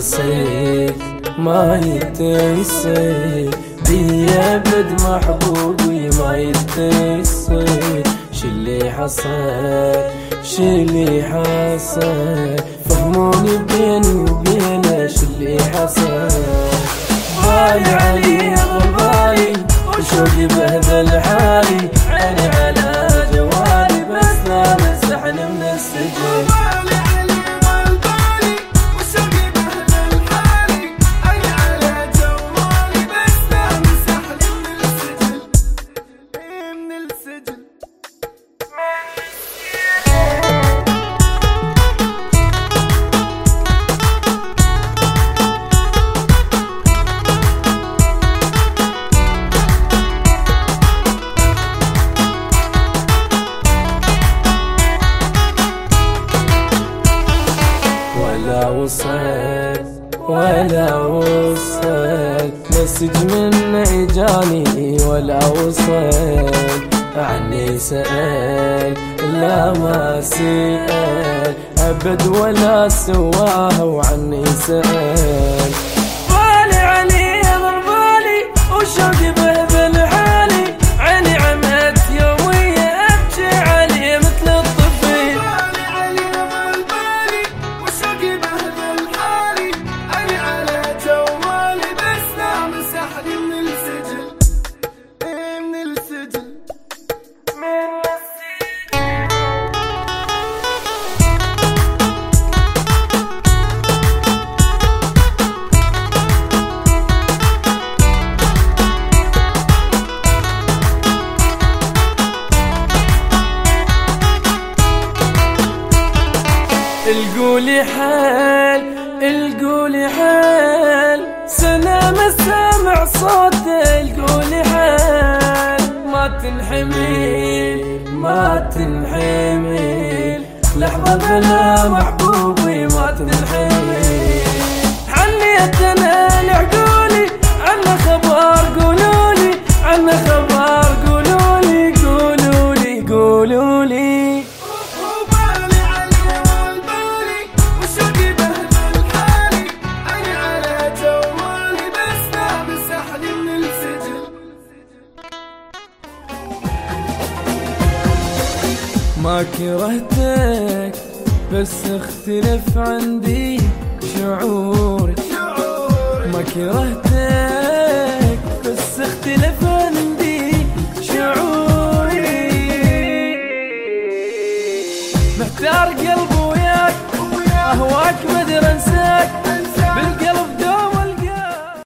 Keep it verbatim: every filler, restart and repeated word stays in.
يصير ما يتصل بي ابد محبوبي ما يتصل. شلي حصل شلي حصل فهموني بيني وبينه شلي حصل. بالي علي غبالي وشوقي بهذا حالي عيني على جوالي بس لا مسحني من السجن. ولا وصل ولا وصل مسج منه اجاني ولا وصل. عني سأل لا ما سأل ابد ولا سواه وعني سأل. بالي علي ضربالي وشوقي بهذا حالي عيني عمت يومية ابكي عليه مثل الطفل. القولي حال القولي حال سنة ما سامع صوته. القولي حال ما تنحمل ما تنحمل لحظة بلا محبوبي ما تنحمل. حنيت انا لعقولي عنا خبر قولولي عنا خبر قولولي قولولي قولولي. ما كرهتك بس اختلف عندي شعوري. ما كرهتك بس اختلف عندي شعوري. محتار قلبي وياك اهواك ما ادري انساك.